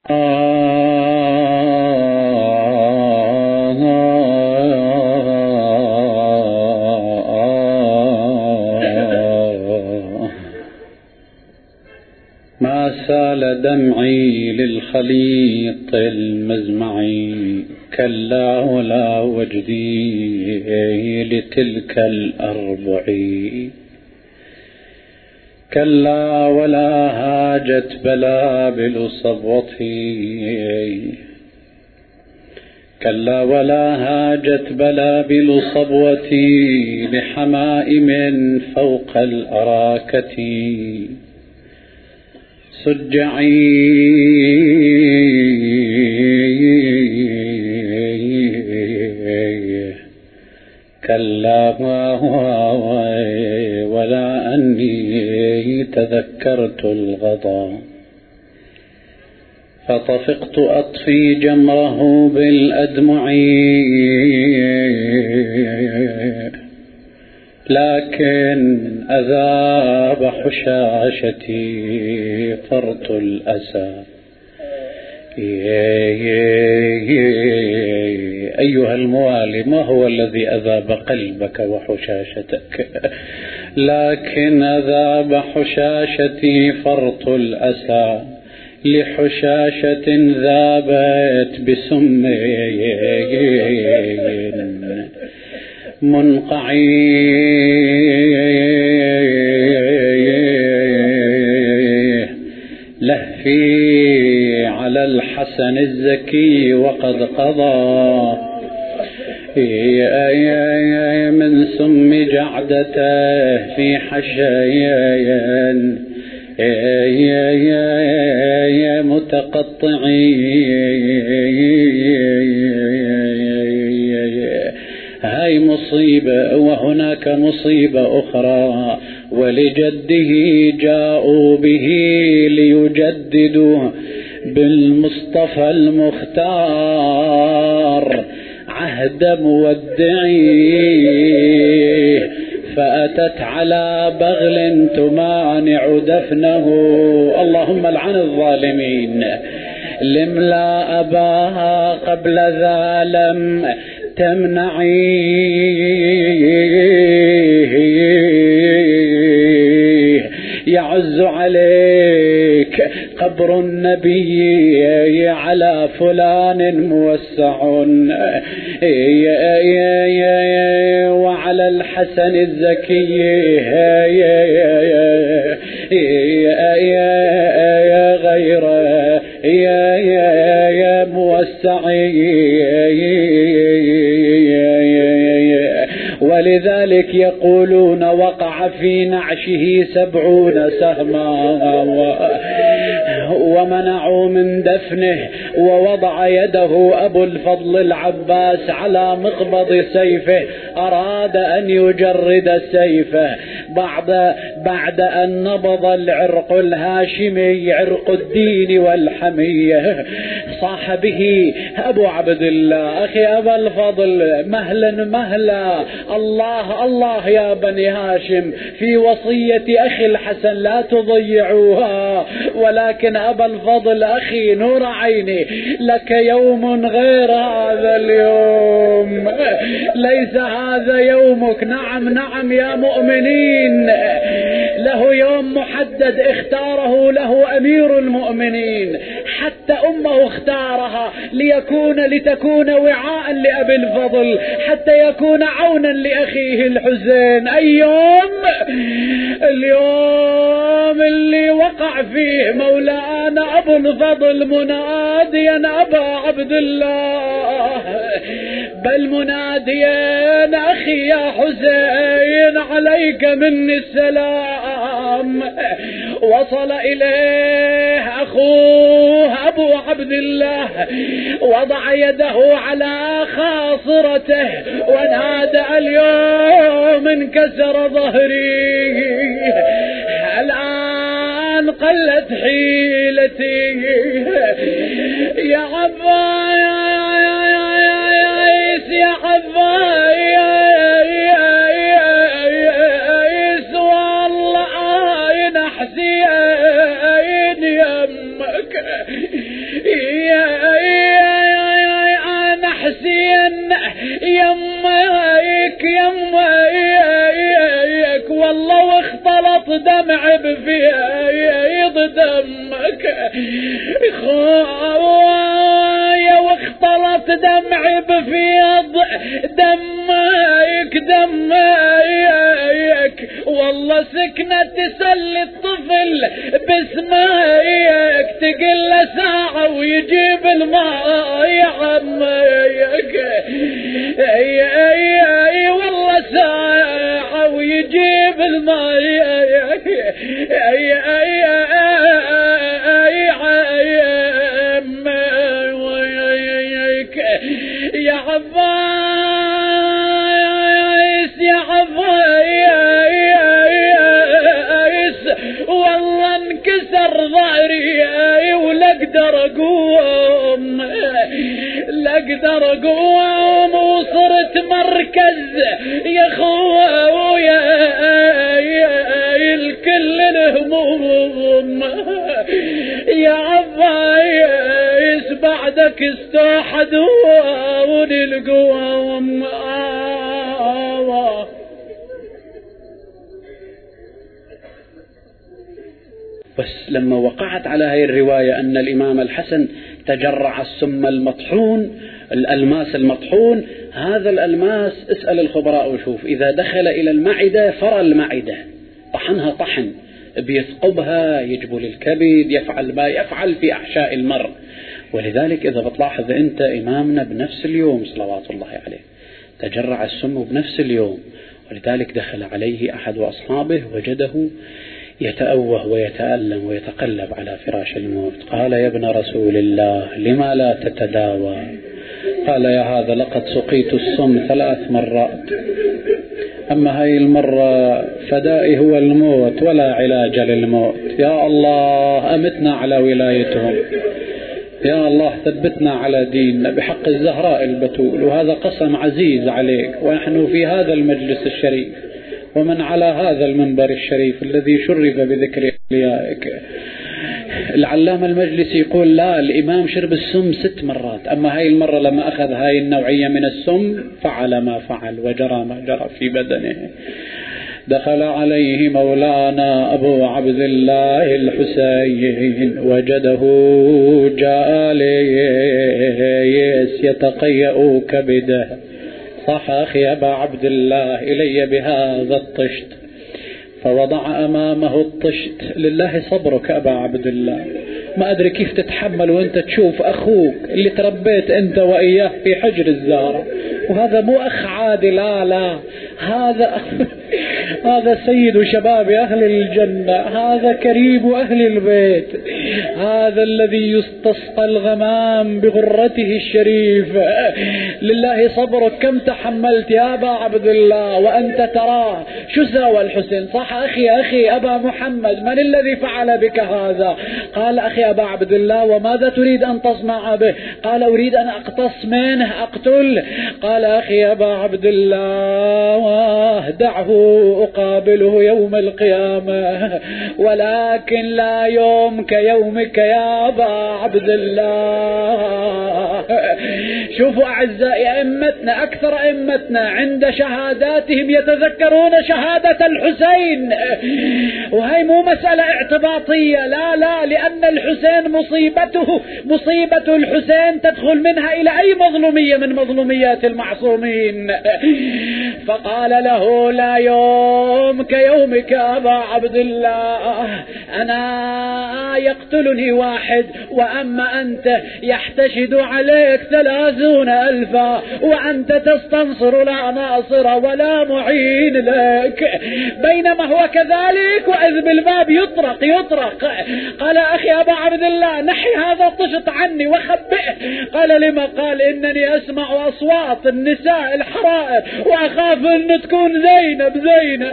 ما سال دمعي للخليط المزمعي، كلا ولا وجدي لتلك الأربع، كلا ولا هاجت بلابل صبوتي، كلا ولا هاجت بلابل صبوتي لحمائم فوق الأراكة، سجعي كلا ولا أني تذكرت الغضا، فطفقت أطفي جمره بالأدمع، لكن أذاب حشاشتي فرط الأسى. أيها الموالي، ما هو الذي أذاب قلبك وحشاشتك؟ لكن أذاب حشاشتي فرط الأسى، لحشاشة ذابت بسم منقعي، لهفي على الحسن الزكي وقد قضى، من سم جعدته في حشايا متقطعي. هاي مصيبة، وهناك مصيبة أخرى، ولجده جاءوا به ليجددوا بالمصطفى المختار عهد مودعي، فأتت على بغل تمانع دفنه. اللهم لعن الظالمين. لملا أباها قبل ذا لم تمنعي، يعز عليك قبر النبي على فلان موسع، وعلى الحسن الزكي غير موسع. ولذلك يقولون وقع في نعشه 70 سهما ومنعوا من دفنه، ووضع يده أبو الفضل العباس على مقبض سيفه، أراد أن يجرد سيفه بعد أن نبض العرق الهاشمي، عرق الدين والحمية. صاح به أبو عبد الله: أخي أبا الفضل، مهلا مهلا، الله الله يا بني هاشم، في وصية أخي الحسن لا تضيعوها. ولكن أبا الفضل أخي نور عيني، لك يوم غير هذا اليوم، ليس هذا يومك. نعم نعم يا مؤمنين، له يوم محدد اختاره له أمير المؤمنين، حتى أمه اختارها لتكون وعاء لأبي الفضل، حتى يكون عونا لأخيه الحسين. أي يوم؟ اليوم اللي وقع فيه مولانا أبو الفضل مناديا أبا عبد الله، بل مناديا: أخي يا حسين، عليك مني السلام. وصل إليه أخوه أبو عبد الله، وضع يده على خاصرته ونادى: اليوم انكسر ظهري، الآن قلت حيلتي، يا عباس يا عباس، والله نحسين يمك، دمع بفيض دمك خوايا، واختلط دمع بفيض دمك والله سكنة تسلي الطفل بسمايك، تقل ساعة ويجيب الماء يا عميك، اي والله ساعة ويجيب الماء يا عباس يا عباس والله انكسر ظهري ولا اقدر اقوم وصرت مركز يا خويا الكل الهموم يا عباس بعدك استوحدوني القوم. بس لما وقعت على هاي الرواية أن الإمام الحسن تجرع السم المطحون، الألماس المطحون، هذا الألماس اسأل الخبراء وشوف إذا دخل إلى المعدة فرى المعدة، طحنها طحن، بيثقبها، يجبل الكبد، يفعل ما يفعل في أحشاء المرء. ولذلك إذا بتلاحظ أنت إمامنا بنفس اليوم صلوات الله عليه تجرع السم بنفس اليوم، ولذلك دخل عليه أحد أصحابه وجده يتأوه ويتألم ويتقلب على فراش الموت. قال يا ابن رسول الله لما لا تتداوى؟ قال يا هذا لقد سقيت السم 3 مرات، أما هاي المرة فدائي هو الموت ولا علاج للموت. يا الله أمتنا على ولايتهم، يا الله ثبتنا على ديننا بحق الزهراء البتول، وهذا قسم عزيز عليك، ونحن في هذا المجلس الشريف ومن على هذا المنبر الشريف الذي شرف بذكر أوليائك. العلامة المجلسي يقول لا، الإمام شرب السم 6 مرات، أما هاي المرة لما أخذ هاي النوعية من السم فعل ما فعل وجرى ما جرى في بدنه. دخل عليه مولانا أبو عبد الله الحسين وجده جالس يتقيأ كبده. صح أخي أبا عبد الله إلي بهذا الطشت، فوضع أمامه الطشت. لله صبرك أبا عبد الله، ما أدري كيف تتحمل وأنت تشوف أخوك اللي تربيت أنت وإياه في حجر الزهرة، وهذا مو أخ عادي، لا هذا سيد شباب أهل الجنة، هذا كريم أهل البيت، هذا الذي يستسقى الغمام بغرته الشريفة. لله صبرك، كم تحملت يا أبا عبد الله وأنت تراه شو سوى الحسين؟ صح أخي أبا محمد، من الذي فعل بك هذا؟ قال أخي أبا عبد الله وماذا تريد أن تصنع به؟ قال أريد أن أقتص منه أقتل. قال أخي أبا عبد الله دعه أقابله يوم القيامة، ولكن لا يوم كيومك يا أبا عبد الله. شوفوا أعزائي أئمتنا، أكثر أئمتنا عند شهاداتهم يتذكرون شهادة الحسين، وهي مو مسألة اعتباطية، لا لأن الحسين مصيبة الحسين تدخل منها إلى أي مظلومية من مظلوميات المعصومين. فقال له لا يوم كيومك أبا عبد الله، أنا يقتلني 1 وأما أنت يحتشد عليك 30,000، وأنت تستنصر لا ناصر ولا معين لك. بينما هو كذلك وإذ بالباب يطرق. قال أخي أبا عبد الله نحي هذا الطشط عني وخبئه. قال لما؟ قال إنني أسمع أصوات النساء الحرائر وأخاف أن تكون زينب.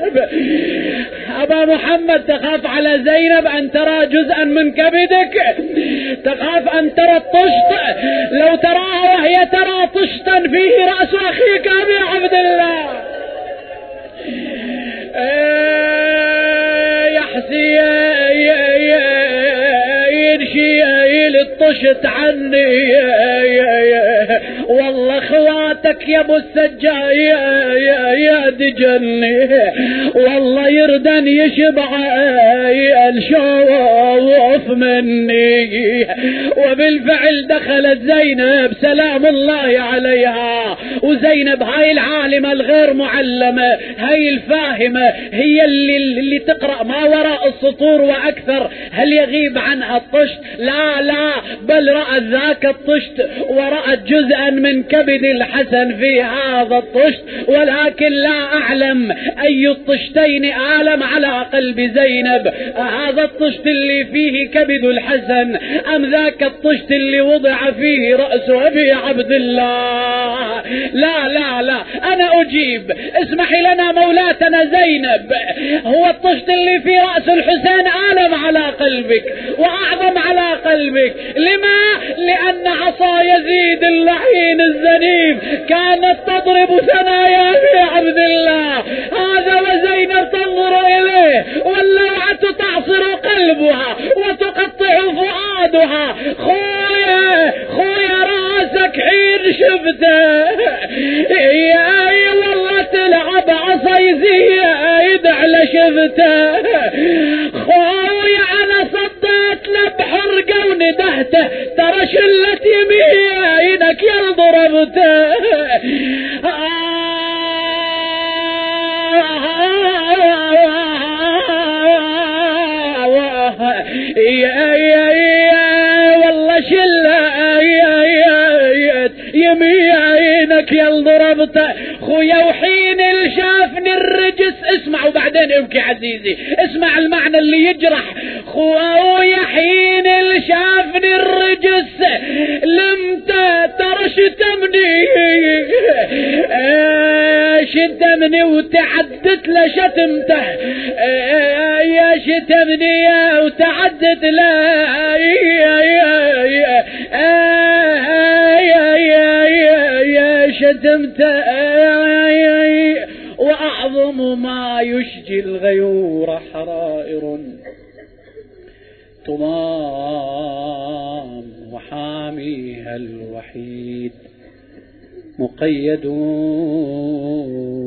أبا محمد تخاف على زينب أن ترى جزءا من كبدك؟ تخاف أن ترى الطشط؟ لو تراها وهي ترى طشطا فيه رأس أخيك أبي عبد الله. يحسي ينشي للطشط طشت عني. والله اخواتك يا ابو السجاي يا دجني والله يردن يشبع الشوف مني. وبالفعل دخلت زينب سلام الله عليها، وزينب هاي العالمة الغير معلمة، هاي الفاهمة، هي اللي تقرأ ما وراء السطور وأكثر. هل يغيب عنها الطشت؟ لا بل رأت ذاك الطشت ورأت جزءا من كبد الحسن في هذا الطشت، ولكن لا أعلم أي الطشتين آلم على قلب زينب، هذا الطشت اللي فيه كبد الحسن أم ذاك الطشت اللي وضع فيه رأس أبي عبد الله؟ لا أنا أجيب. اسمحي لنا مولاتنا زينب، هو الطشت اللي في رأس الحسين آلم على قلبك وأعظم على قلبك. لما؟ لأن عصا يزيد اللعين الزنيب كانت تضرب ثنايا أبي عبد الله هذا، وزينب تنظر إليه واللوعة تعصر قلبها وتقطع فؤادها. خويا راسك حين شفته والله تلعب عصي زيد على شفته. خويا أنا صديت له بحرقه وندهته ترى شلت يمينك يا ضربته. والله شلت يمينك يا ضربته. خويا وحين شافني الرجس، اسمع وبعدين ابكي عزيزي، اسمع المعنى اللي يجرح. خويا حين شافني الرجس لمت ترى شتمني وتعدت له شتمته، يا شتمني وتعدت له يا شتمته. وأعظم ما يشجي الغيور حرائر تضام وحاميها الوحيد مقيد